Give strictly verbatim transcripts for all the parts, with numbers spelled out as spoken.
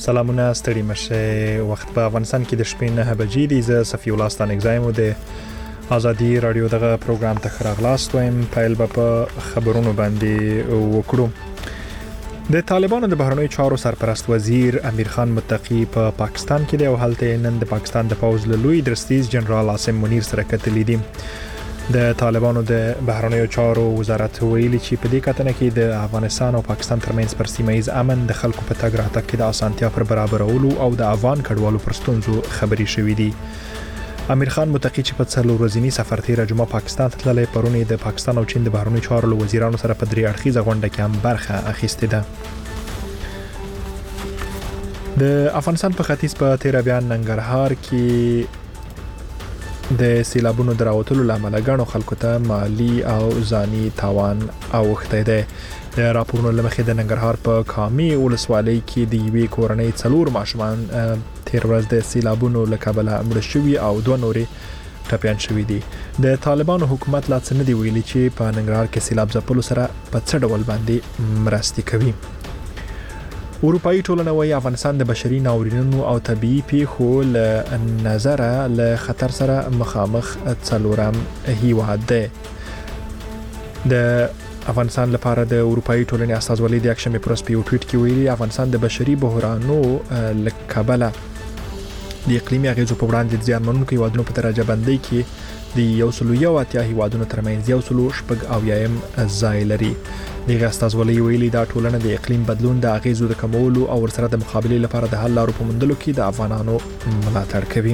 سلامونه ستړي مشه. وخت په افغانستان کې د شپې نه بجې دي. زه صفی الله ستانګزایم د ازادي رادیو دغه پروګرام ته خراغلاست وایم. پایل به په خبرونو باندې وکړو. د طالبانو د بهرنیو چارو سرپرست وزیر امیر خان متقی په پا پاکستان کې دی او هلته نن د پاکستان د پوز له لوی درستیز جنرال عاصم منیر سره کتلې دي. د طالبانو د بهرنیو چارو وزارت ویلي چې په دې کتنه کې د افغانستان او پاکستان ترمنځ پر سیمه ایز امن د خلکو په تګ راتګ کې د اسانتیا پر برابرولو او د افغان کډوالو پر ستونزو خبري شوې دي. امیر خان متقی چې په څلور ورځنی سفر تیر جمعه پاکستان ته تللی پرونی د پاکستان او چین د بهرنیو چارو وزیرانو سره په درې اړخیزه غونډه کې هم برخه اخیستې ده. د افغانستان په ختیځ په تیر بیان ننګرهار کې د سیلابونو دراوتلو لامل غاڼو خلکو ته مالی او ځاني تاوان اوخته ده. د راپورونو لمخې د ننګرهار په کامي ولسوالۍ کې د یوې کورنۍ څلور ماشومان تیر ورځ د سیلابونو له کبله مړه شوي او دوه نورې ټپیان شوي دي. د طالبانو حکومت لا څه نه دی ویلي چې په ننګرهار کې سیلاب ځپلو سره په څه ډول باندې مرستې کوي. اروپایي ټولنه وايي افغانستان د بشري ناورینونو او طبيعي پیښو له نظره له خطر سره مخامخ څلورم هیواد دی. د افغانستان لپاره د اروپایي ټولنې استازولي د اکشن پروس په ټویټ کې ویلي افغانستان د بشري بحرانو له کبله د اقلیمي اغیزو په وړاندې زیانمنونکو هیوادونو په درجه بندۍ کې د یو سلو یو اتیا هیوادونو ترمنځ یو سلو شپږ اویایم ځای لري. دغه استازولي ویلي دا ټولنه د اقلیم بدلون د اغیزو د کمولو او ورسره د مقابلې لپاره د حل لارو په موندلو کې د افغانانو ملاتړ کوي.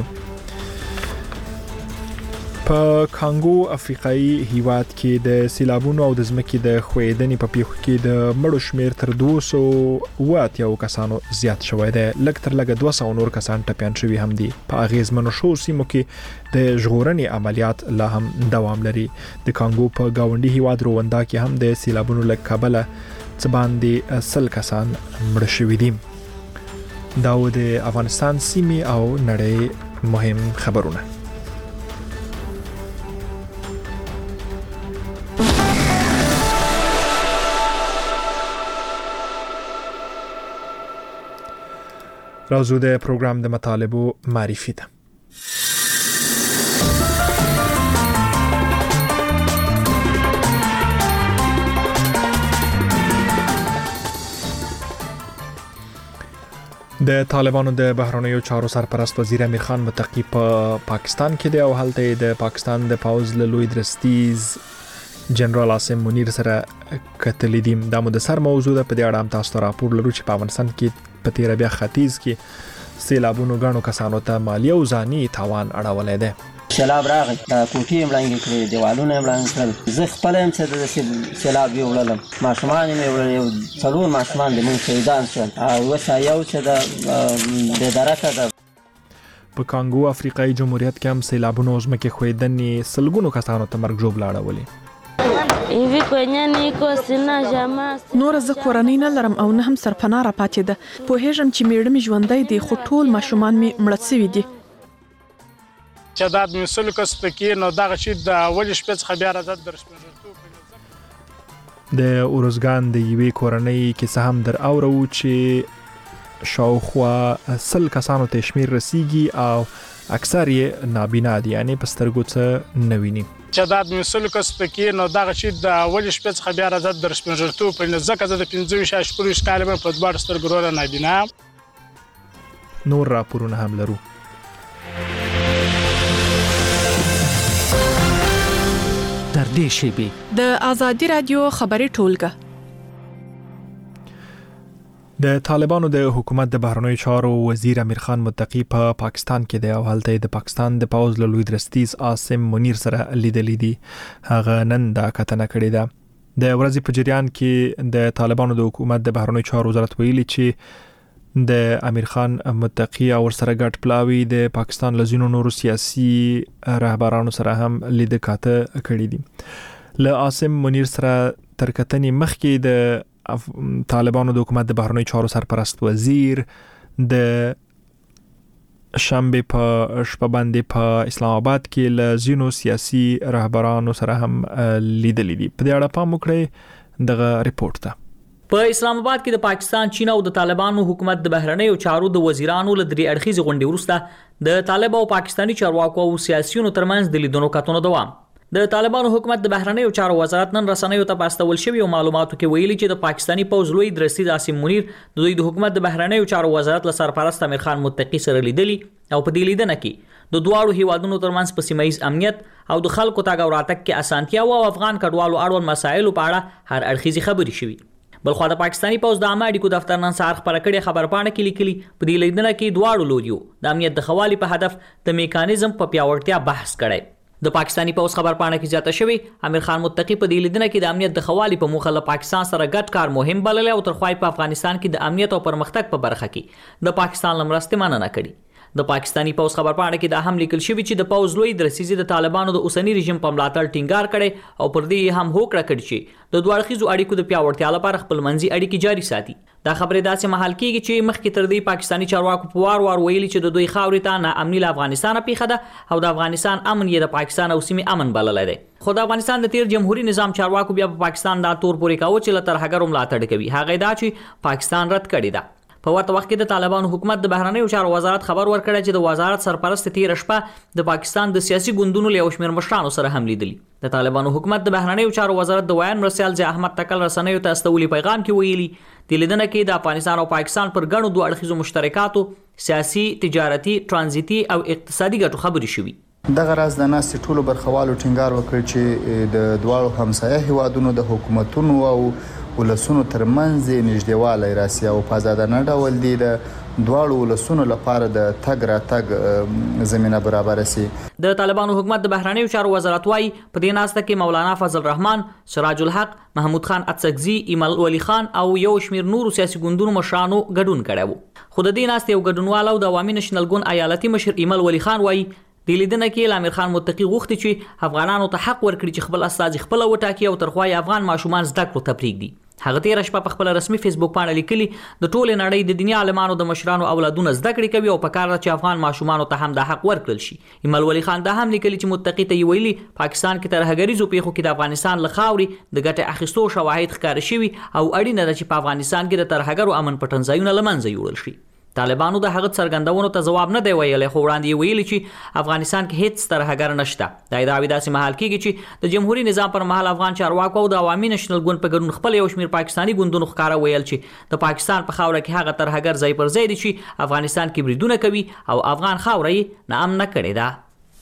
په کانګو افریقایي هیواد کې د سیلابونو او د ځمکې د ښویدنې په پیښو کې د مړو شمیر تر دوه سوه اوه اتیا کسانو زیات شوی دی. لږ تر لږه دوه سوه نور کسان ټپیان شوي هم دي. په اغیزمنو شوو سیمو کې د ژغورنې عملیات لا هم دوام لري. د کانګو په گاونډي هیواد رواندا کې هم د سیلابونو له کبله څه باندې سل کسان مړه شوي دي. دا و د افغانستان سیمې او نړۍ مهم خبرونه. راځو د پروګرام د مطالبو معرفي ده. د طالبانو د بهرنیو چارو سرپرست وزیر امیر خان متقی په پاکستان کې دی او هلته د پاکستان د پوز له لوی درستیز جنرال عاصم منیر سره کتلې دي. دا مو د سر موضوع ده. په دې اړه هم تاسو ته راپور لرو چې په افغانستان کې په تیر بیا ختیځ کې سیلابونو غاڼو کسانو ته مالی او ځاني تاوان اړولې ده. سیلاب راغی د کوټې مړنګ کړې دیوالونه مړنګ کړل. زه خپل هم چې د سیلاب یوړلم ماشومان مې وړل یو څلور ماشومان د مونږ شهیدان شول او وسه یو چې د د درکه ده. په کانګو افریقایي جمهوریت کې هم سیلابونو ځمکې ښویدنې سلګونو کسانو ته مرګ ژوبله اړولې. نور زه کورنۍ نه لرم او نه هم سرپناه را پاتې ده. پوهېږم چې میړه مې ژوندی دی خو ټول ماشومان مې مړه شوي دي. تعداد مې سلو کسو ته کې نو دغه چې د اولې شپې څخه بیا راځه در شپږ د اورزګان د یوې کورنۍ کې څه هم در اورو چې شاوخوا سل کسانو ته شمیر رسیږي او اکثر یې نابینا دي یعنی په سترګو څه نه ویني. تعداد مې سلو کسو ته کې نو دغه چې د اولې شپې څخه بیا راځه در شپږ په ځکه زه د پنځه ویشت شپږ کال په دواړو سترګو وروره نابینا. نور راپورونه هم لرو. در دې شیبې د ازادي رادیو خبري ټولګه. د طالبانو د حکومت د بهرنیو چارو وزیر امیر خان متقی په پا پاکستان کې دی او هلته د پاکستان د پوز له لوی درستیز عاصم منیر سره لیدلې دي. هغه نن دا کتنه کړې ده. د ورځې په جریان کې د طالبانو د حکومت د بهرنیو چارو وزارت ویلي چې د امیر خان متقی او ورسره ګډ پلاوی د پاکستان له ځینو نورو سیاسي رهبرانو سره هم لید کاته کړې دي. له عاصم منیر سره تر کتنې مخکې د طالبانو د حکومت د بهرنیو چارو سرپرست وزیر د شنبه په شپه باندې په اسلام آباد کې له ځینو سیاسي رهبرانو سره هم لیدلې دي. په دې اړه پام وکړئ دغه ریپورت ته. په اسلام آباد کې د پاکستان، چین او د طالبانو حکومت د بهرنیو چارو د وزیرانو له درې اړخیزې غونډې وروسته د طالب او پاکستاني چارواکو او سیاسیونو ترمنځ د لیدنو کتنو دوام. د طالبانو حکومت د بهرنیو چارو وزارت نن رسنیو ته په استول شویو معلوماتو کې ویلي چې د پاکستاني پوځ لوی درستي عاصم منیر د دوی د حکومت د بهرنیو چارو وزارت له سرپرست امیر خان متقي سره لیدلي او په دې لیدنه کې د دواړو هیوادونو ترمنځ په سیمه ییز امنیت او د خلکو تګ او راتګ کې اسانتیا او افغان کډوالو اړوند مسایلو په اړه هر اړخیزې خبرې شوي. بلخوا د پاکستاني پوځ د عامه اړیکو دفتر نن سهار خبره کړې خبرپاڼه کې لیکلي په دې لیدنه کې دواړو لوریو د امنیت د ښه والي په هدف د میکانیزم په پیاوړتیا بحث کړی. د پاکستاني پوځ خبرپاڼه کې زیاته شوی امیر خان متقي په دې لیدنه کې د امنیت د ښه والي په موخه له پاکستان سره ګډ کار مهم بللی او ترخوا په افغانستان کې د امنیت او پرمختګ په برخه کې د پاکستان له مرستې مننه کړې. د پاکستاني پوځ خبرپاڼه کې دا هم لیکل شوی چې د پوځ لوی درسیزي د طالبانو د اوسنی رژیم په ملاتړ ټینګار کړي او پر دې هم هوکړه کړې چې د دوه اړخیزو اړیکو د پیاوړتیا لپاره خپلمنځي اړیکې جاري ساتي. دا خبرې داسې مهال کېږي چې مخکې تر دې پاکستاني چارواکو په وار وار ویلي چې د دوی خاورې ته ناامني له افغانستانه پیښه ده او د افغانستان امن یې د پاکستان او سیمې امن بللی دی. خو د افغانستان د تیر جمهوریت نظام چارواکو بیا په پاکستان دا تور پورې کاوه چې له ترهګرو ملاتړ کوي. هغه دا چې پاکستان رد کړی ده. په ورته وخت کې د طالبانو حکومت د بهرنیو چارو وزارت خبر ورکړی چې د وزارت سرپرست تیر شپه د پاکستان د سیاسي ګوندونو له یو شمېر مشرانو سره هم لیدلي. د طالبانو حکومت د بهرنیو چارو وزارت د ویان مرسیال ضیاء احمد تکل رسنیو ته استولي پیغام کې ویلي د لیدنه کې د افغانستان او پاکستان پر ګڼو دوه اړخیزو مشترکاتو سیاسي، تجارتي، ترانزیتي او اقتصادي ګټو خبرې شوي. دغه راز د ناستې ټولو برخوالو ټینګار وکړ چې د دواړو همسایه هیوادونو د حکومتونو او ولسونو ترمنځ نږدېوالی راسي او په ازادانه ډول دی د دواړو ولسونو لپاره د تګ راتګ زمینه برابره سي. د طالبانو حکومت د بهرنیو چارو وزارت وايي په دې ناسته کې مولانا فضل الرحمن، سراج الحق، محمود خان اڅکزي، ایمل ولی خان او یو شمېر نورو سیاسي ګوندونو مشرانو ګډون کړی و. خو د دې ناستې یو ګډونوال او د عوامي نشنل ګوند ایالتي مشر ایمل ولی خان وايي د لیدنه کې امیر خان متقي غوښتي چې افغانانو ته حق ورکړي چې خپل استازي خپل وټاکي او ترخوا افغان ماشومان زده کړو ته پرېږدي. هغه تیر شپه په خپل رسمي فیسبوک باندې لیکلي د ټولې نړۍ د دنیا عالمانو د مشرانو اولادونه زده کړې کوي او په کار چې افغان ماشومانو ته هم د حق ورکړل شي. ایمل ولی خان دا هم لیکلي چې متقي ته ویلي پاکستان کې ترهګریزو پیښو کې د افغانستان له خاورې د ګټې اخیستو شواهد ښکاره شوي او اړینه ده چې په افغانستان کې د ترهګرو امن پټنځایونه له منځه یوړل شي. طالبانو د هغه څرګندونو ته ځواب نه دی ویلی خو وړاندې یې ویلي چې افغانستان کې هیڅ ترهګر نشته. دا ادعاوې داسې مهال کېږي چې د جمهوري نظام پر مهال افغان چارواکو او د عوامي نشنل ګوند په ګډون خپل یو شمېر پاکستاني ګوندونو ښکاره ویل چې د پاکستان په خاوره کې هغه ترهګر ځای پر ځای دي چې افغانستان کې بریدونه کوي او افغان خاوره یې ناامنه کړې ده.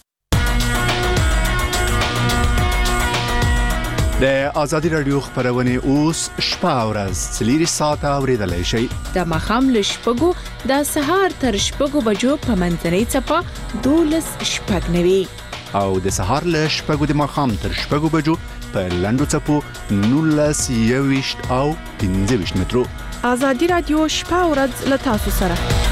د ازادي رادیو خبرونه اوس شپه او ورځ څلور ساعته اوریدلای شئ. د ماښام له شپږو د سهار تر شپږو بجو په منځنۍ څپه دولس شپږ نوي او د سهار له شپږو د ماښام تر شپږو بجو په لنډو څپو نولس یوویشت او پنځه ویشت مترو. ازادي رادیو شپه او ورځ له تاسو سره.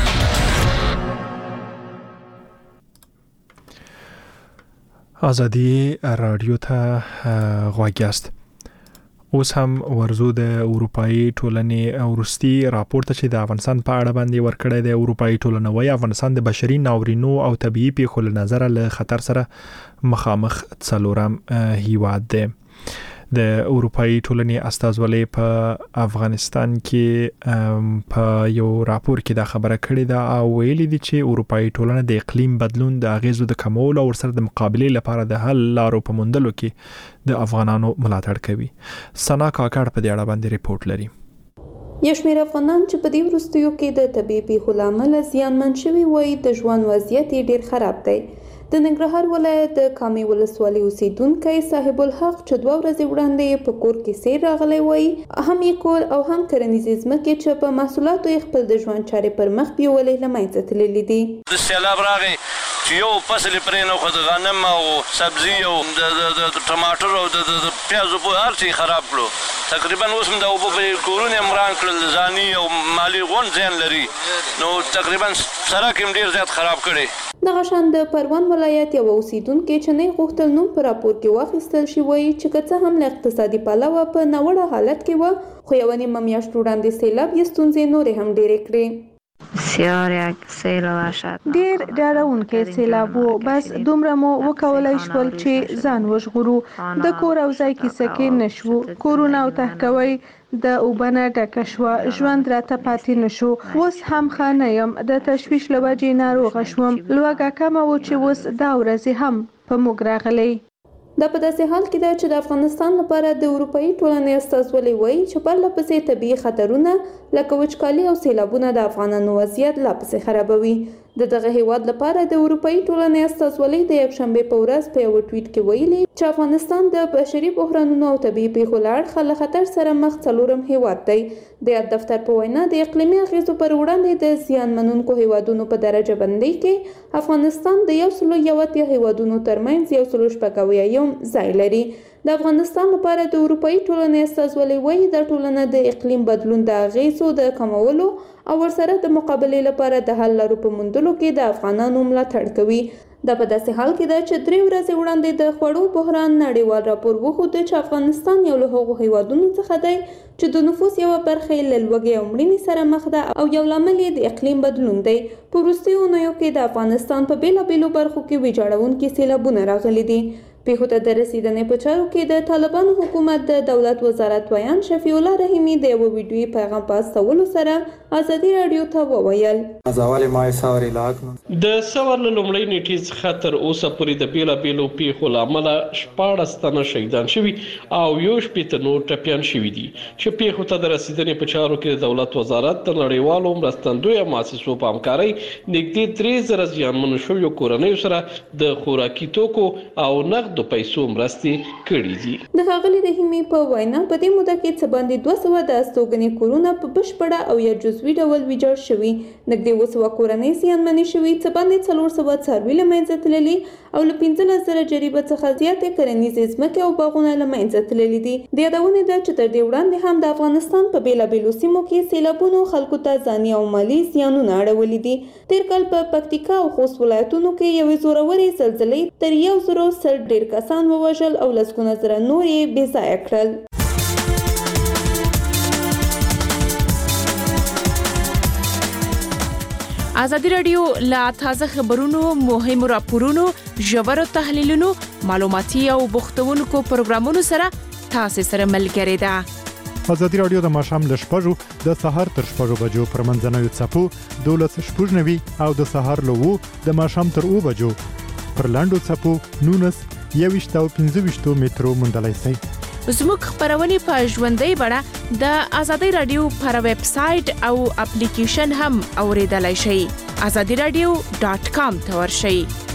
ازادي رادیو ته غوږ یاست. اوس هم ورزو د اروپאי ټولنې وروستي راپور ته چې د افغانستان په اړه باندې ورکړی د اروپאי ټولنه وایي افغانستان د بشري ناورینو او طبيعي پیښو له نظره له خطر سره مخامخ څلورم هیواد دی. د اروپאי ټولنې استازولۍ په افغانستان کې په یو راپور کې دا خبره کړې ده او ویلي دي چې اروپאי ټولنه د اقلیم بدلون د اغیزو د کمولو او سره د مقابلې لپاره د حل لارو په موندلو کې د افغانانو ملاتړ کوي. سنا کاکړ په دې اړه باندې ریپورت لري. یو شمېر افغانان چې په دې وروستیو کې د طبیعي پیښو له امله زیانمن شوي وایي د ژوند وضعیت یې ډېر خراب دی. د ننګرهار ولایت د کامې ولسوالۍ اوسیدونکی صاحب الحق چې دوه ورځې وړاندې په کور کې سیر راغلی وایي هم یې کور او هم کرنیزې ځمکې چې په محصولاتو یې خپل د ژوند چارې پر مخ بیولې له منځه تللي دي. د سیلاب راغی چې یو فصل یې پرې نه خو د غنم او سبزي او د ټماټر او د پیازو په هر څه خراب کړو. تقریبا اوس هم د اوبو په کورونه یې مران کړل، ځاني او مالي غون زیان لري، نو تقریبا سړک یې ډېر زیات خراب کړی. دغه شان د پروان ولایت یو اوسیدونکي چې نه غوښتل نوم په راپور کې واخیستل شي وایي چې که څه هم له اقتصادي پلوه په ناوړه حالت کې وه خو یوه نیمه میاشت وړاندې سیلاب یې ستونزې نورې هم ډېرې کړې. بسیار یک سیل وحشت ډیر ډاروونکی سیلاب و. بس دومره مو وکولای شول چې ځان وژغورو. د کور او ځای کیسه کې نشو. کورونه او تهکوي د اوبنه ډکه شوه. ژوند راته پاتې نشو. اوس هم ښه نه یم. د تشویش له وجې ناروغه شوم. لوږه کمه و چې اوس دا ورځې هم په موږ راغلی. دا په داسې حال کې ده چې د افغانستان لپاره د اروپایي ټولنې استازولي وایي چې پرله پسې طبیعي خطرونه لکه وچکالي او سیلابونه د افغانانو وضعیت لا پسې خرابوي. د دغه هیواد لپاره د اروپایي ټولنې استازولي د یکشنبې په ورځ په یو ټویټ کې ویلي چې افغانستان د بشري بحرانونو او طبیعي پیښو له اړخه له خطر سره مخ څلورم هیواد دی. د یاد دفتر په وینا د اقلیمي اغیزو پر وړاندې د زیان منونکو هیوادونو په درجه بندۍ کې افغانستان د یو سلو یو اتیا هیوادونو ترمنځ یو سلو شپږ اویایم ځای لري. د افغانستان لپاره د اروپایي ټولنې استازولي وایي دا ټولنه د اقلیم بدلون د اغیزو د کمولو او ورسره د مقابلې لپاره د حل لارو په موندلو کې د افغانانو ملاتړ کوي. دا په داسې حال کې ده چې درې ورځې وړاندې د خوړو بحران نړیوال راپور وښود چې افغانستان یو له هغو هیوادونو څخه دی چې د نفوس یوه برخه یې له لوږې او مړینې سره مخ ده او یو لامل یې د اقلیم بدلون دی. په وروستیو اونیو کې د افغانستان په بېلابېلو برخو کې ویجاړونکي سیلابونه راغلي دي. پیښو ته د رسیدنې په چارو کې د طالبانو حکومت د دولت وزارت ویان شفیع الله رحیمي د یو ویډیویي پیغام په استولو سره ازادي راډیو ته وویل د سوار له لومړۍ نیټې څخه تر اوسه پورې د بېلابېلو پیښو له امله شپاړس تنه شهیدان شوي او یو شپېته نور ټپیان شوي دي چې پیښو ته د رسیدنې په چارو کې د دولت وزارت د نړیوالو مرستندویه مؤسسو په همکارۍ نږدې درې زره زیانمنو شویو کورنیو سره د خوراکي توکو او نقد د پیسو مرستې کړې دي. د ښاغلي رحیمي په وینا په دې موده کې څه باندې دوه سوه د استوګنې کورونه په بشپړه او یا جزوي ډول ویجاړ شوي. نږدې اووه سوه کورنۍ زیانمنې شوي، څه باندې څلور سوه څاروي له منځه تللي او له پنځلس زره جریبه څخه زیاتې کرنیزې ځمکې او باغونه له منځه تللي دي. د یادونې ده چې تر دې وړاندې هم د افغانستان په بېلابېلو سیمو کې سیلابونو خلکو ته ځاني او مالي زیانونه اړولي دي. تېر کال په پکتیکا او خوست ولایتونو کې یوې زورورې زلزلې تر یو زرو سل ډېر کسان ووژل او لسګونه زره نور یې بې ځایه کړل. ازادي راډیو لا تازه خبرونو، مهمو راپورونو، ژورو تحلیلونو، معلوماتي او بوختونکو پروګرامونو سره تاسو سره ملګری ده. ازادي راډیو د ماښام له شپږو د سهار تر شپږو بجو پر منځنوي څپو دولس شپږ نوي او د سهار له اوو د ماښام تر اوو بجو پر لاندو څپو نونس یویشت او پنځه ویشتو مترو موندلای شئ. زموږ خبرونه په ژوندۍ بڼه د ازادي راډیو پر ویب سټ او اپلیکیشن هم اوریدلای شئ. ازادي راډیو ډاټ کام ته ورشئ.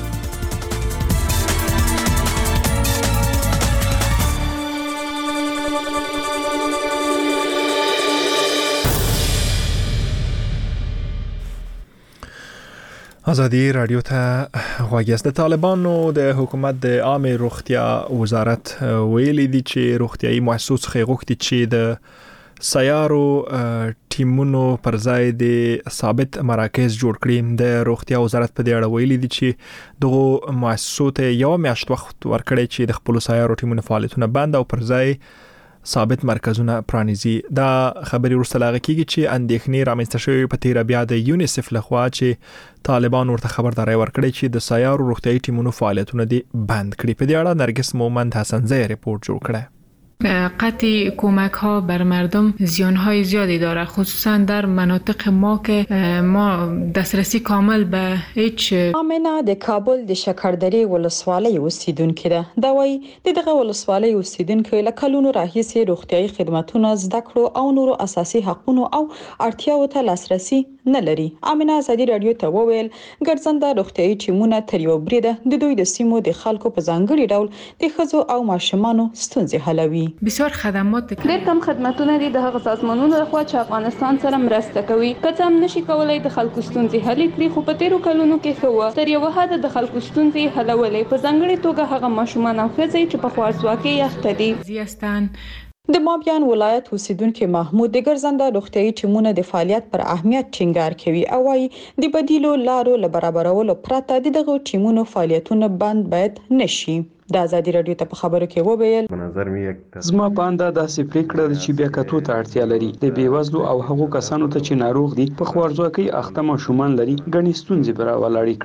ازادي راډیو ته غواګیاست. د طالبانو د حکومت د عامه روغتیا وزارت ویلي دي چې روغتيایي مؤسسو څخه غوښتي چې د سیارو ټیمونو پر ځای د ثابت مراکز جوړ کړي. د روغتیا وزارت په دې اړه ویلي دي چې دغه مؤسسو ته یو میاشت وخت ورکړي چې د خپل سیارو ټیمونو فعالیتونه بند او پر ځای ثابت مرکزونه پرانیزي. دا خبري ورسره لاغه کیږي چې اندېښنې رامنځته شوې په تیر بیا د یونیسف لخوا چې طالبان ورته خبرداري ورکړي چې د سیارو روغتيایي ټیمونو فعالیتونه دي بند کړي. په دې اړه نرګس مومند حسنزی ریپورت جوړ کړی. قطع کمک ها بر مردم زیان های زیادی داره، خصوصا در مناطق ما که ما دسترسی کامل به هیچ. آمنه د کابل د شکردرې ولسوالۍ اوسیدونکې ده. دا وایي د دغه ولسوالۍ اوسیدونکو له کلونو راهیسې روغتيایي خدماتونه زده کړو او نورو اساسي حقوقو او اړتیاوو ته لاسرسي نه لري. آمنه ازادي راډیو ته وویل ګرځنده روغتيایي ټیمونه تر یو بریده د دوی د سیمو د خلکو په ځانګړي ډول د ښځو او ماشومانو ستونزې حلوي. بسیار خدمات ډېر کم خدماتونه دي د هغه سازمانونو لخوا چې افغانستان سره مرسته کوي. که څه هم نشي کولای د خلکو ستونزې حل کړي، خو په تیرو کلونو کې ښه وه تر یوه حده د خلکو ستونزې حلولې، په ځانګړې توګه هغه ماشومان او ښځې چې په خوارځواکۍ اخته دي. د مابیان ولایت اوسیدونکو محمود د ګرځنده روغتيایي ټیمونو د فعالیت پر اهمیت ټینګار کوي او وايي د بدیلو لارو له برابرولو پرته دغه ټیمونو فعالیتونه بند باید نشي. د ازادي رادیو ته په خبرو کې وویل زما په اند داسې پریکړه ده چې بیا کتو ته اړتیا لري د بیوزلو او هغو کسانو ته چې ناروغ دي په خوارځواکۍ اخته ماشومان لري ګڼې ستونزې به راولاړې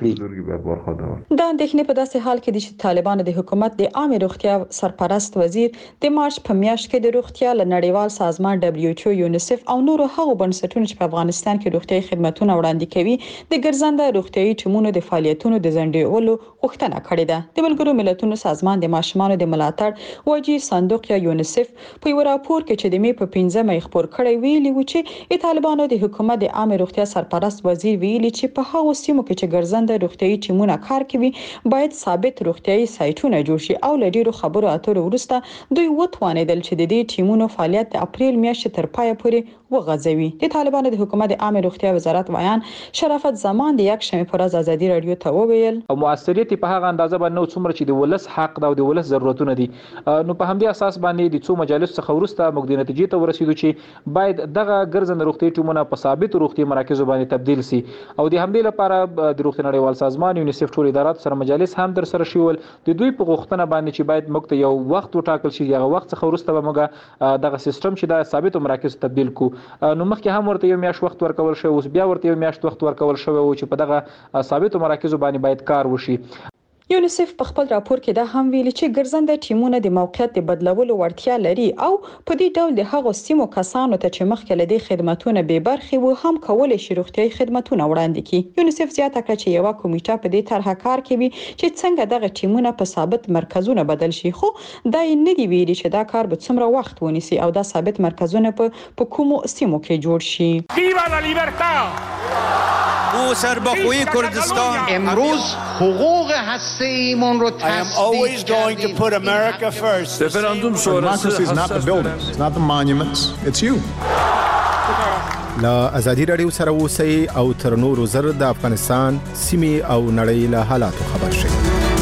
کړي. دا اندېښنې په داسې حال کې دي چې طالبانو د حکومت د عامه روغتیا سرپرست وزیر د مارچ په میاشت کې د روغتیا له نړیوال سازمان دبليو ایچ او یونیسف او نورو هغو بنسټونو چې په افغانستان کې روغتیايي خدماتونه وړاندې کوي د ګرځنده روغتیايي ټیمونو د فعالیتونو د ځنډولو غوښتنه کړې ده. د ملګرو ملتونو سازمان د ماشومانو د ملاتړ وجي صندوق یا یونیسف په یو راپور کې چې د می په پنځمه یې خبر کړی ویلي و چې د طالبانو د حکومت د عامه روغتیا سرپرست وزیر ویلي چې په هغو سیمو کې چې ګرځنده روغتیايي ټیمونه کار کوي باید ثابت روغتیايي سایټونه جوړ شي او له ډیرو خبرو اترو وروسته دوی وتوانیدل چې د دې ټیمونو فعالیت د اپریل میاشتې تر پایه پورې وغځوي. د طالبانو د حکومت د عامه روغتیا وزارت ویان شرافت زمان د یک شنبه پر ورځ ازادي رادیو ته وویل او موثریت په هغه اندازه باندې څومره چې د ولس حق دا او د ولس ضرورتونه دي نو په همدې اساس باندې د څو مجالس څخه ورسته موږ د نتیجې ته ورسېدو چې باید دغه ګرځنده روغتي ټیمونه په ثابت روغتي مراکزو باندې تبدیل سي او د همدې لپاره د روغتي نړیوال سازمان یونیسف ټول ادارات سره مجالس هم در سره شول د دوی په غوښتنه باندې چې باید موږ ته یو وخت وټاکل شي هغه وخت څخه ورسته به موږ دغه سیستم چې د ثابت مراکز تبدیل کو نو مخکې هم ورته یو میاشت وخت ورکول شو اوس بیا ورته یو میاشت وخت ورکول شو او چې په دغه ثابت مراکزو باندې باید کار وشي. یونیسف په خپل راپور کې دا هم ویلي چې ګرځنده ټیمونه د موقعیت د بدلولو وړتیا لري او په دې ډول د هغو سیمو کسانو ته چې مخکې له دې خدماتونه به برخې وو هم کولای شي روغتيایي خدماتونه وړاندې کړي. یونیسف زیاته کړه چې یو کمیټه په دې طرحه کار کوي چې څنګه دغه ټیمونه په ثابت مرکزونه بدل شي خو دا نه دی ویلي چې دا کار به څومره وخت ونیسي او دا ثابت مرکزونه په کومو سیمو کې جوړ شي. ویوا لا لیبرتا او سربخوی کردستان امروز حقوق هسته‌ایمون رو I am always going to put America first. Referendum sonrası is not the buildings, it's not the monuments, it's you. لا ازادي رادیو سره اوسئ او تر نورو زر د افغانستان سیمې او نړۍ له حالاتو خبر شئ.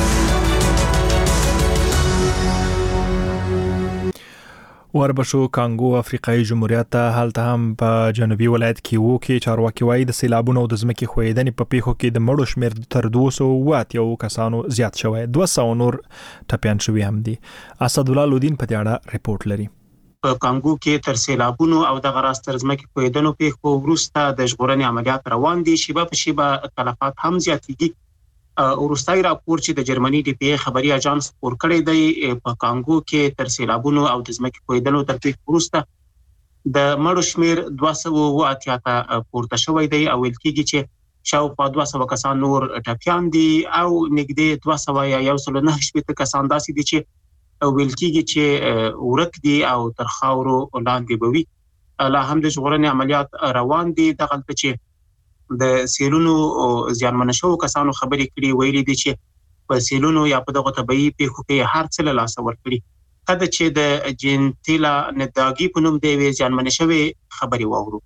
وربشو کانګو افریقایي جمهوریت ته هلته هم په جنوبي ولایت کې وو کې چارواکي وایي د سیلابونو او د ځمکې ښویېدنې په پیښو کې د مړو شمېر تر دوه سوه اوه اتیا کسانو زیات شوی دوه سوه نور ټپیان شوي هم دي. اسدالله لودین په دې اړه رپورټ لري. په کانګو کې تر سیلابونو او د غراس تر ځمکې ښویېدنو پیښو وروسته د ژغورنې عملیات روان دي. شیبه په شیبه تلفات هم زیاتېږي. وروستي راپور چې د جرمني ډي پی ای خبري اژانس خبر کړی دی په کانګو کې تر سیلابونو او د ځمکې ښویېدنو تر پیښو وروسته د مړو شمېر دوه سوه اوه اتیا ته پورته شوی دی او ویل کېږي چې شاوخوا دوه سوه کسان نور ټپیان دي او نږدې دوه سوه یا یو سل نهه شپېته کسان داسې دي چې ویل کېږي چې ورک دي او تر خاورو لاندې به وي. لا هم د ژغورنې عملیات روان دي. دغلته چې د سیلونو زیانمن شوو کسانو خبرې کړي ویلي دي چې په سیلونو یا په دغه طبيعي پیښو کې هر څه له لاسه ورکړي. کله چې د جنتیلا نداګي په نوم دی وی زیانمن شوی خبري واورو.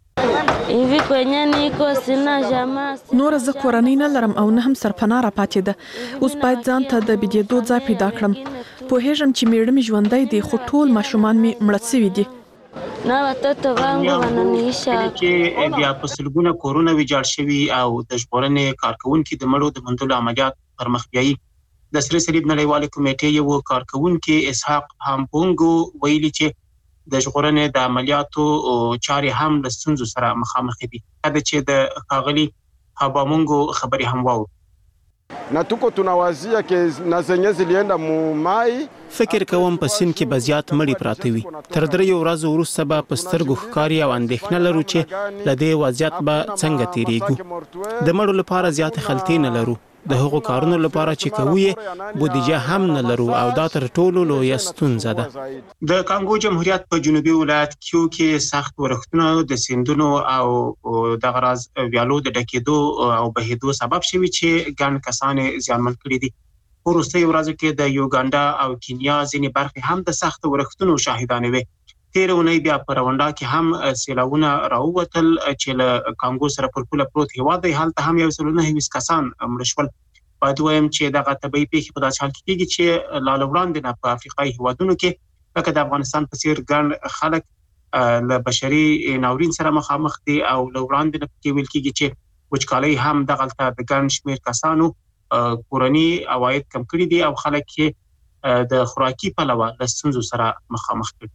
نور زه کورنۍ نه لرم او نه هم سرپناه را پاتې ده. اوس باید ځان ته د بېدېدو ځای پیدا کړم. پوهېږم چې میړه مې ژوندی دی خو ټول ماشومان مې مړه سوي دي. نه وته وانګو وننیشا چې بیا په سلګونه کورونه ویجاړ شوي او د ژغورنې کارکونکو د مړو د منځلو عملیات پر مخ بیاي. د سره صلیب نړیوال کمیټې یو کارکونکو اسحاق هامبونګو ویلي چې د ژغورنې د عملیاتو چارې هم د ستونزو سره مخامخ دي. دا چې د خاغلی هابامونګو خبري هم واو na tuko tunawazia ke na zenye zilienda mu mai فکر کوم په سین کې بزیات مړی پراته وي. تر درې ورځې وروسته به په سترګو ښکاري او اندېښنه لرو چې له دې وضعیت به څنګه تیریږو. د مړو لپاره زیات خلطې نه لرو. د هغو کارونو لپاره چې کوي بودیجه هم نه لرو او دا تر ټولو لویه ستونزه ده. د کانګو جمهوریت په جنوبي ولایت کیو کې سخت ورښتونه د سیندونو او د غراز ویالو د ډکېدو او بهېدو سبب شوي چې ګڼ کسان زیانمن کړي دي. وروستي ورځو کې د یوګاندا او کینیا ځینې برخې هم د سخت ورښتونو شاهدانې وي. تیر اونۍ بیا په رواندا کې هم سیلاونه راووتل چې له کانګو سره پر پوله پروت هیواد دی. هلته هم یو سل نهه ویشت کسان مړه شول. باید وایم چې دغه طبیعي پیښې په داسې حال کې کېږي چې لا له وړاندې نه په افریقایي هیوادونو کې لکه د افغانستان په څېر ګڼ خلک له بشري ناورین سره مخامخ دي او له وړاندې نه پکې ویل کېږي چې وچکالۍ هم دغلته د ګڼ شمېر کسانو کورني عواید کم کړي دي او خلک یې د خوراکي پلوه له ستونزو سره مخامخ کړي.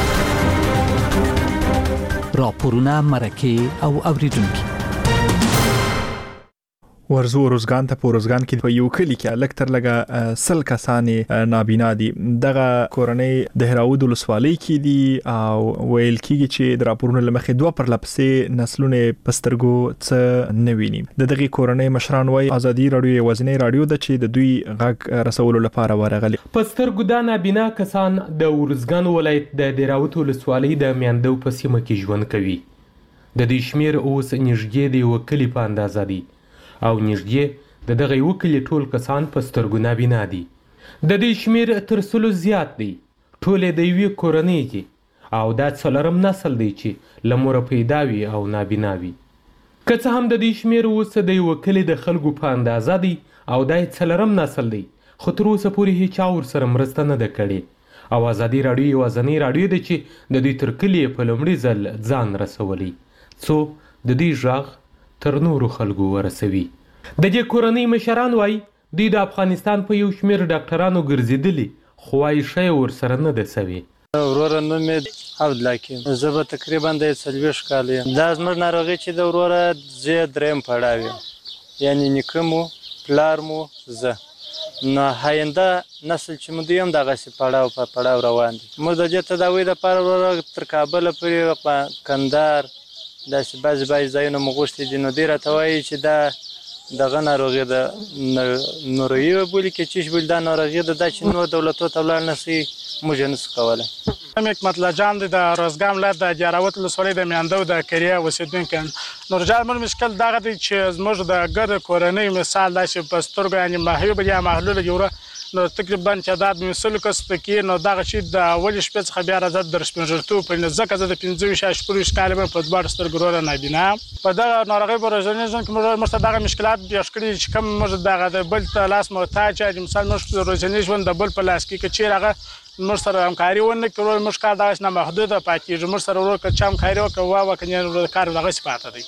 راپورونه مرکه او اوریدونکو ورزو روزګان ته په روزګان کې په یو کلی کې الکتر لګه سل کسانې نابینا دي. دغه کورنۍ د هراود ولسوالۍ کې دي او ویل کېږي چې د راپورونو لمخې دوه پر لپسې نسلونه پسترګو څه نه ویني. د دغه کورنۍ مشران وایي ازادي رادیو یوازینی رادیو ده چې د دوی غږ رسولو لپاره ورغلي. پسترګو د نابینا کسان د ورزګان ولایت د هراود ولسوالۍ د میاندو په سیمه کې ژوند کوي. د دې شمیر اوس نږدې د یو کلی په اندازه دي او نږدې د دغه یو کلی ټول کسان په سترګو نابینا دي. د دې شمیر تر سلو زیات دی. ټول د یوې کورنۍ دي او دا څلورم نسل دی چې له موره پیدا وي او نابینا وي. که څه هم د دې شمیر اوس د یو کلی د خلکو په اندازه دی او دا څلورم نسل دی، خو تر اوسه پورې هیچا ورسره مرسته نه ده کړې. او ازادي رادیو یوازینی رادیو ده چې د دې تر کلي په لومړي ځل ځان رسولی څو د دې غږ تر نورو خلکو ورسوي. د دې کورنۍ مشران وایي دوی د افغانستان په یو شمیر ډاکټرانو ګرځېدلي خو وایي ښه یې ورسره نه ده سوې. وروره نوم مې عبدالحکیم، زه به تقریبا د څلوېښت کاله یم. دا زموږ ناروغي چې د وروره زه درېیم پړاو یم، یعنې نیکه مو پلار مو زه، نو آینده نسل چې موږ دوی هم دغسې پړاو په پړاو روان دي. موږ د دې تداوۍ دپاره وروره تر کابله پورې کندهار داسې بعضې بعضې ځایونه مو غوښتي دي. نو دوی راته وایي چې دا دغه ناروغي ده، نورویي به بولي که چیش بولي، دا ناروغي ده، دا چې نور دولتو ته ولاړ نه شي موږ یې نشو کولی. م حکمت الله جان دی، د روزګان ولایت د جاراوت ولسوالۍ د میاندو د کریه اوسېدونکی یم. نورجان موږ مشکل دغه دی چې زموږ د ګرده کورنۍ مثال دا چې په سترګو یعنې محیوب یا محلوله جوړه نو تقریبا تعداد مې سلو کسو ته کې نو دغه شي د اولې شپې څخه بیا راځه د رسپنجرتوب په ځکه زه د پنځه ویشت یا شپږ کاله مې په دواړو سترګو وروره نابینا په دغه ناروغۍ په ورځني ژوند کې موږ ته دغه مشکلات پیښ کړي چې کوم موږ دغه د بل ته لاس محتاج یو مثال موږ په ورځني ژوند د بل په لاس کې که چیرې هغه موږ سره همکاري ونه کړو موږ کار دغسې نامحدوده پاتې کېږي. موږ سره ورور که چا همکاري وکړه ووه که کار دغسې پاته دی.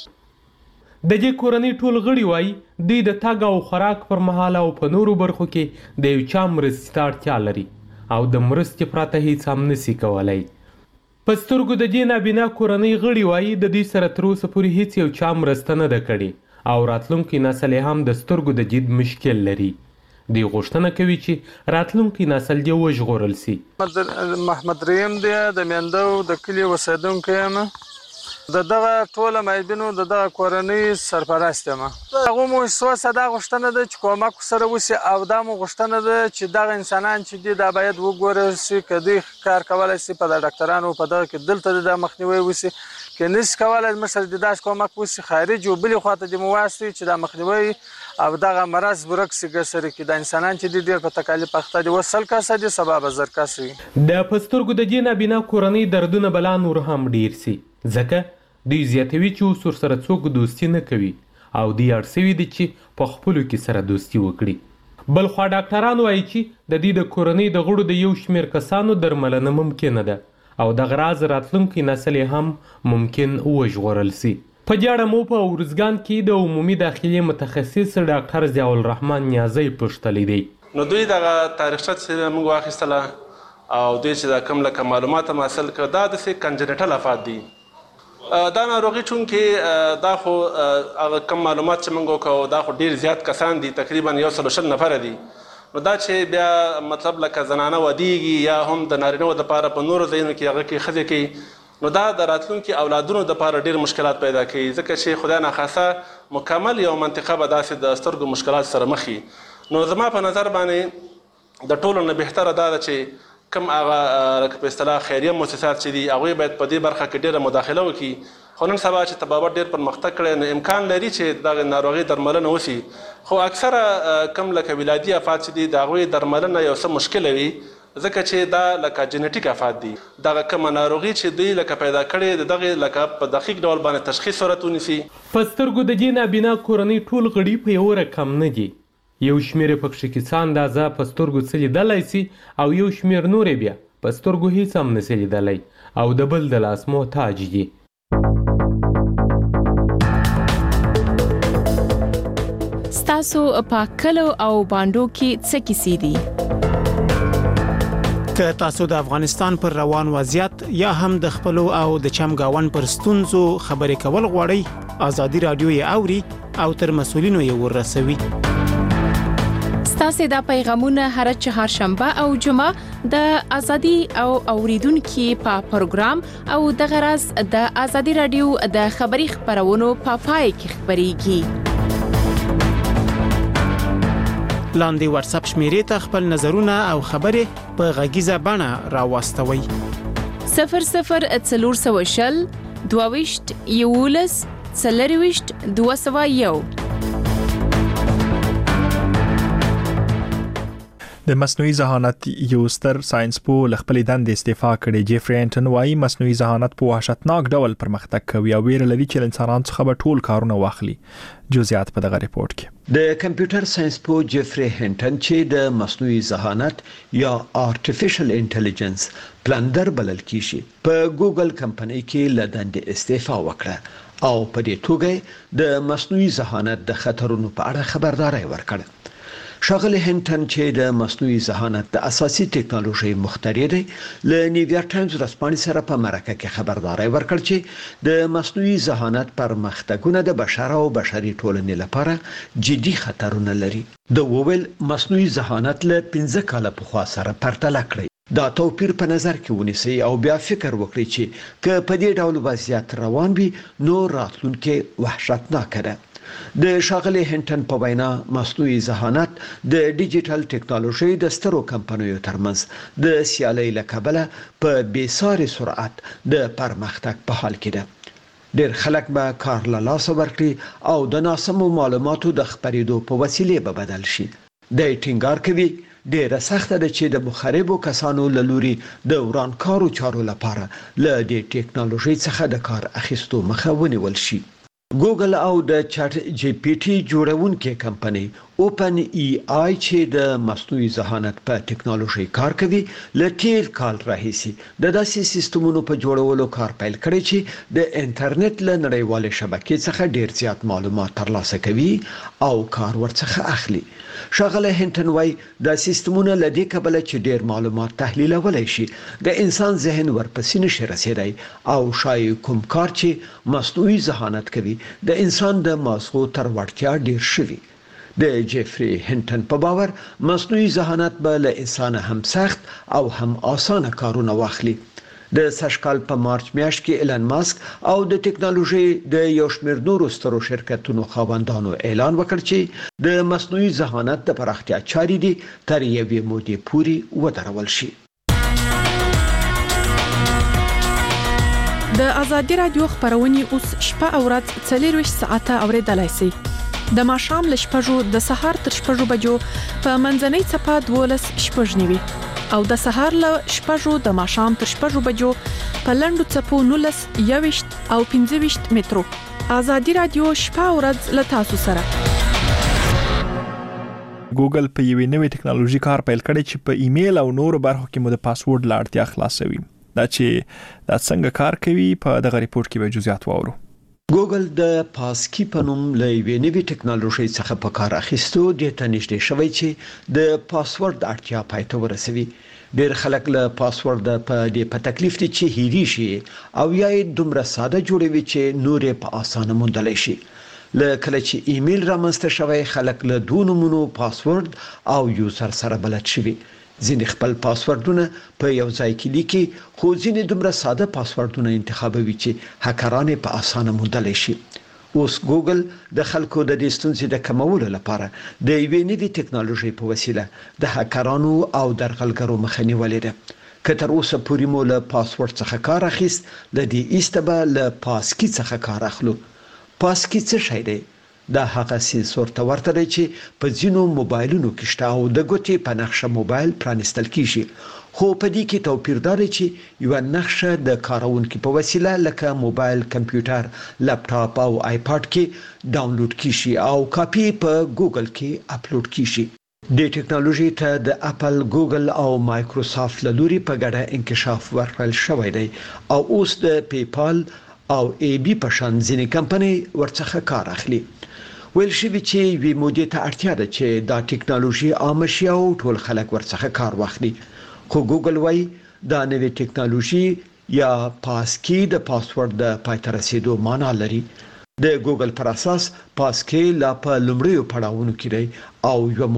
د دې کورنۍ ټول غړي وایي دوی د تګ او خوراک پر مهال او په نورو برخو کې د یو چا مرستې ته اړتیا لري او د مرستې پرته هیڅ هم نسي کولی. په سترګو د دې نابینا کورنۍ غړي وایي د دوی سره تر اوسه پورې هیڅ یو چا مرسته نه ده کړې او راتلونکی نسل یې هم د سترګو د دید مشکل لري. دوی غوښتنه کوي چې راتلونکی نسل دې وژغورل سي. محمد رحیم دی، د میاندو د کلي اوسېدونکی یم. د دغه ټوله معیبینو د دغه کورنۍ سرپرست یم. هغو مو سوسه دا غوښتنه ده چې کومک ورسره وشي او دا مو غوښتنه ده چې دغه انسانان چې دي دا باید وګورل شي که دوی کار کولی شي په د ډاکټرانو په دغه کې دلته د مخنیوی وشي، که نشي کولی موږ سره د داسې کومک وشي خارج و بلې خواته دې مو واستوي چې دا مخنیوی او دغه مرض ورک سي ګسرې کې د انسانان چې دي ډېر په تکالیف اخته دي وسل کسه دي سبا به زر کسه وي. د په سترګو د دې نابینا کورنۍ دردونه بلا نور هم ډېر سي ځکه دوی زیاتوي چې اوس ورسره څوک دوستي نه کوي او دوی اړ سوي دي چې په خپلو کې سره دوستي وکړي. بلخوا ډاکټران وایي چې د دې د کورنۍ د غړو د یو شمېر کسانو درملنه ممکنه ده او دغه راز راتلونکی نسل هم ممکن وژغورل سي. په دې اړه مو په ارزګان کې د عمومي داخلي متخصص ډاکټر ضیاء الرحمن نیازی پوښتلی دی. نو دوی دغه تاریخچه چې موږ واخیستله او دوی چې دا کوم لکه معلومات هم حاصل کړه دا داسې کنجنټل افات دي. دا ناروغي چونکې دا خو هغه کم معلومات چې موږ وکړو دا خو ډېر زیات کسان دي تقریبا یو سل شل نفره دي. نو دا چې بیا مطلب لکه زنانه ودیږي یا هم د نارینهو دپاره په نورو ځایونو کې هغه کې ښځې کوي نو دا د راتلونکي اولادونو دپاره ډېر مشکلات پیدا کوي ځکه چې خدای ناخواسته مکمل یو منطقه به داسې د سترګو مشکلات سره مخ وي. نو زما په نظر باندې د ټولو نه بهتره دا ده چې کم هغه لکه په اصطلاح خیریه مؤسسات چې دي هغوی باید په دې برخه کې ډېره مداخله وکړي. خو نن سبا چې طبابت ډېر پرمختګ کړی نو امکان لري چې دغه ناروغۍ درملنه وشي خو اکثره کم لکه ولادي افات چې دي د هغوی درملنه یو څه مشکله وي ځکه چې دا لکه جنټیک افات دي. دغه کومه ناروغي چې دوی لکه پیدا کړې د دغې لکه په دقیق ډول باندې تشخیص صورت ونیسي. په سترګو د دې نابینا کورنۍ ټول غړي په یو رقم نه دي. یو شمېر یې پکښې کې څه اندازه په سترګو څه لیدلی سي او یو شمېر نور یې بیا په سترګو هیڅ هم نسي لیدلی او د بل د لاس محتاج دي. ستاسو په کلو او بانډو کې څه کیسې دي؟ که تاسو د افغانستان پر روان وضعیت یا هم د خپلو او د چمګاون پر ستونزو خبرې کول غواړئ ازادي رادیو یې اوري او تر مسولینو یې ورسوي. ستاسو د پیغامونه هر چهارشنبه او جمعه د ازادي او اوریدونکو په پروګرام او د غرض د ازادي رادیو د خبري خبرونو په پای کې خبريږي. لاندې واتس اپ شمیرې ته خپل نظرونه او خبرې په غږیزه بڼه راوستوي. صفر صفر څلور سوه شل دوه ویشت یولس څلور ویشت دوه سوه یو. د مصنوعي ذهانت یو ستر ساينسپوه ل خپلې دندې استعفا کړې. جيفري انټن وايي مصنوعي ذهانت په وحشتناک ډول پرمختګ کوي او ویره لري چې انسانان څخه به ټول کارونه واخلي. جزئیات په دغه ریپورت کې. د کمپیوټر ساينسپوه جيفري انټن چې د مصنوعي ذهانت یا آرټیفیشل انټيليجنس پلندر بلل کیږي په ګوګل کمپنۍ کې ل دندې استعفا وکړه او په دې توګه د مصنوعي ذهانت د خطرونو په اړه خبرداري ورکړه. شاغلی هنټن چې د مصنوعي ذهانت د اساسي ټکنالوژي مخترع دی ل نیویارک ټایمز رسپانې سره په مرکه کې خبرداري ورکړ چې د مصنوعي ذهانت پرمختګونه د بشر او بشري ټولنې لپاره جدي خطرونه لري. د وویل مصنوعي ذهانت له پنځه کاله پخوا سره پرتله کړی. دا توپیر په نظر کې ونیسي او بیا فکر وکړي چې که په دې ډول وضعیت روان وي نو راتلونکي وحشتناک ده. د شاغلی هنټن په وینا مصنوعي ذهانت د ډیجیټل ټکنالوژي د سترو کمپنیو ترمنځ د سیالۍ لکبله په بیساري سرعت د پرمختګ په حال کې ده. ډېر خلک به کار له لاسه ورکړي او د ناسمو معلوماتو د خپرېدو په وسیلې به بدل شي. د ټینګار کوي ډېر سخت ده چې د مخربو کسانو له لوري د ورانکارو چارو لپاره له دې ټکنالوژي څخه د کار اخیستو مخه ونیول شي. ګوګل او د چات جی پی ټي جوړونکې کمپنۍ اوپن ای آی چې د مصنوعي ذهانت په ټکنالوژي کار کوي ل تیر کال راهیسي د داسې سیستمونو په جوړولو کار پیل کړی چې د انټرنیټ له نړیوالې شبکې څخه ډیر زیات معلومات ترلاسه کوي او کار ورڅخه اخلي. شاغله هنټن وايي د سیستمونو ل دې کبله چې ډیر معلومات تحلیلولای شي د انسان ذهن ورپسې نشي رسیدای او شای کوم کار چې مصنوعي ذهانت کوي د انسان د مازغو تر وړتیا ډیر شوی. د جيفري هنټن په باور مصنوعي ذهانت به له انسان هم سخت او هم آسانه کارونه واخلي. د سشکال په مارچ میاشت کې ایلن ماسک او د ټکنالوژي د یو شمېر نورو سترو شرکتونو خاوندانو اعلان وکړ چې د مصنوعي ذهانت د پراختیا چارې دي تر یوې مودې پورې ودرول شي. د ازادي رادیو خبرونه اوس شپه او ورځ څلور ویشت ساعته اوریدلای شئ. د ماښام ل شپږو د سهار تر شپږو بجو په منځنۍ چپه دولس شپږ نیوي او د سهار ل شپږو د ماښام تر شپږو بجو په لندو چپو نولس یويشت او پنځه ویشت مترو. ازادي رادیو شپه او ورځ ل تاسو سره. ګوګل په یوې نوې ټکنالوژي کار پیل کړی چې په ایمیل او نورو برخو کې مو د پاسورډ لاړتیا خلاصوي. دا چې دا څنګه کار کوي په دغه ریپورت کې به جزئیات واورو. ګوګل د پاسکی په نوم له یوې نوې ټکنالوژي څخه په کار اخیستو د تنشته شوی چې د پاسورډ اړتیا پای ته ورسوي. ډېر خلک له پاسورډ په دې په تکلیف دي چې هېری شي او یا یې دومره ساده جوړوي چې نور په اسانه موندل شي. له کله چې ایمیل رامنځته شوی خلک له دوه نمونو پاسورډ او یوزر سره بلد شوي. ځینې خپل پاسورډونه په یو ځای کې لیکي خو ځینې دومره ساده پاسورډونه انتخابوي چې هکران په اسانه موندلی شي. اوس ګوګل د خلکو د دې ستونزې د کمولو لپاره د یوې نوې ټکنالوژي په وسیله د هکرانو او درغلګرو مخه نیولې ده. که تر اوسه پورې مو له پاسورډ څخه کار اخیست د دې ایسته به له پاسکی څخه کار اخلو. پاسکی څه شی دی؟ دا هغه سنسور ته ورته دی چې په ځینو موبایلونو کې شته او د ګوتې په نقشه موبایل پرانستل کیږي. خو په دې کې توپیر دا دی چې یو نقشه د کارونکو په وسیله لکه موبایل، کمپیوټر، لپټاپ او آیپاد کې ډاونلوډ کیږي او کاپی په ګوګل کې اپلوډ کیږي. د ټکنالوژي ته د اپل، ګوګل او مایکروسافټ له لوري په ګډه انکشاف ورکړل شوی دی او اوس د پیپال او ای بی په شان ځینې کمپنۍ ورڅخه کار اخلي. ویل شوی چې وی مودې ته اړتیا ده چې دا ټکنالوژي عام شي او ټول خلک ورڅخه کار واخلي. خو ګوګل وايي دا نوې ټکنالوژي یا پاسکی د پاسورډ د پاتې رسیدو معنا لري. د ګوګل پر اساس پاسکی لا په لومړیو پړاوونو کې دی او یو